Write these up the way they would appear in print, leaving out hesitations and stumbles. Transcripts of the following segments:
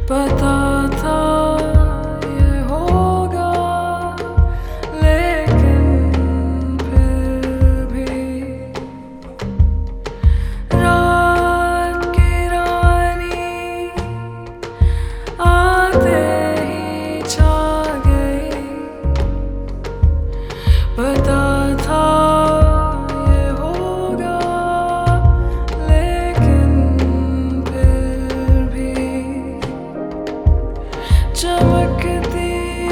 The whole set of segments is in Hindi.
पता था ये होगा, लेकिन फिर भी रात की रानी आते ही छा गई। पता था ये होगा, लेकिन फिर भी चमकती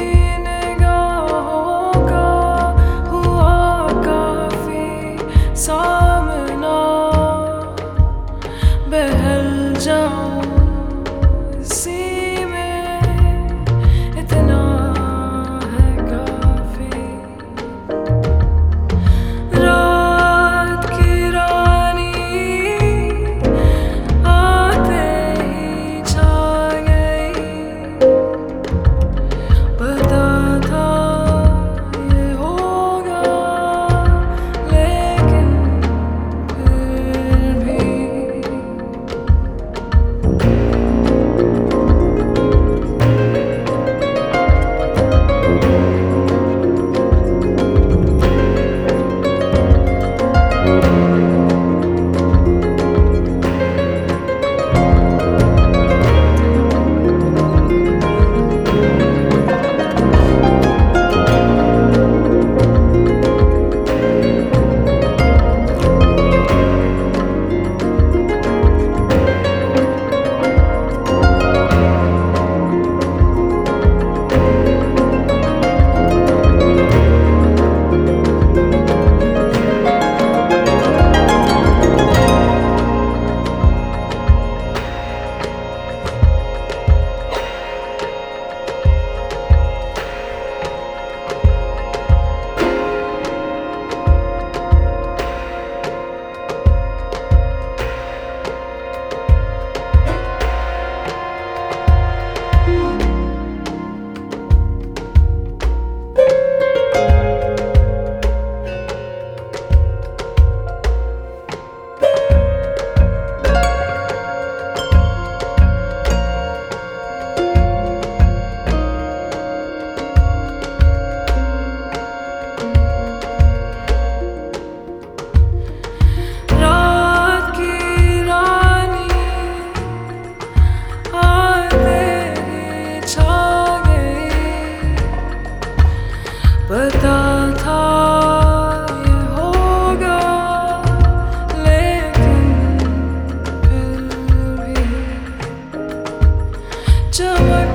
निगाहों का हुआ काफी सामना। बहल जाऊं इसी में, इतना है काफी। रात की रानी आते ही छा गई। पता था ये होगा, लेकिन फिर भी पता था ये होगा, लेकिन फिर भी चमक